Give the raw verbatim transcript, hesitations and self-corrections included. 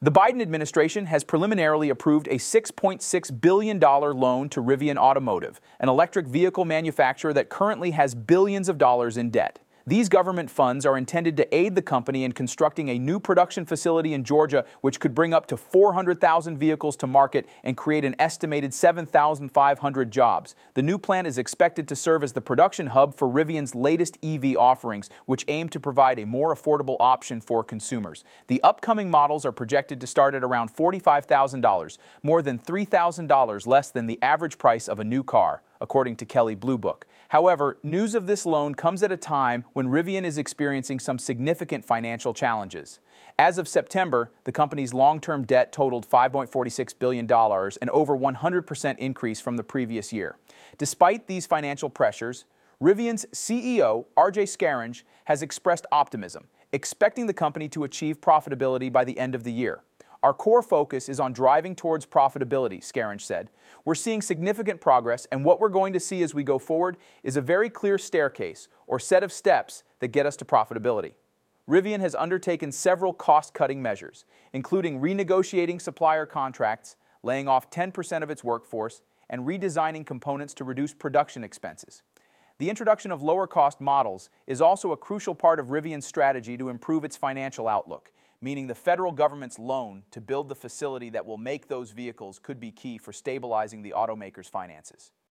The Biden administration has preliminarily approved a six point six billion dollars loan to Rivian Automotive, an electric vehicle manufacturer that currently has billions of dollars in debt. These government funds are intended to aid the company in constructing a new production facility in Georgia, which could bring up to four hundred thousand vehicles to market and create an estimated seven thousand five hundred jobs. The new plant is expected to serve as the production hub for Rivian's latest E V offerings, which aim to provide a more affordable option for consumers. The upcoming models are projected to start at around forty-five thousand dollars, more than three thousand dollars less than the average price of a new car, according to Kelley Blue Book. However, news of this loan comes at a time when Rivian is experiencing some significant financial challenges. As of September, the company's long-term debt totaled five point four six billion dollars, an over one hundred percent increase from the previous year. Despite these financial pressures, Rivian's C E O, R J Scaringe, has expressed optimism, expecting the company to achieve profitability by the end of the year. Our core focus is on driving towards profitability, Scaringe said. We're seeing significant progress, and what we're going to see as we go forward is a very clear staircase, or set of steps, that get us to profitability. Rivian has undertaken several cost-cutting measures, including renegotiating supplier contracts, laying off ten percent of its workforce, and redesigning components to reduce production expenses. The introduction of lower-cost models is also a crucial part of Rivian's strategy to improve its financial outlook, meaning the federal government's loan to build the facility that will make those vehicles could be key for stabilizing the automaker's finances.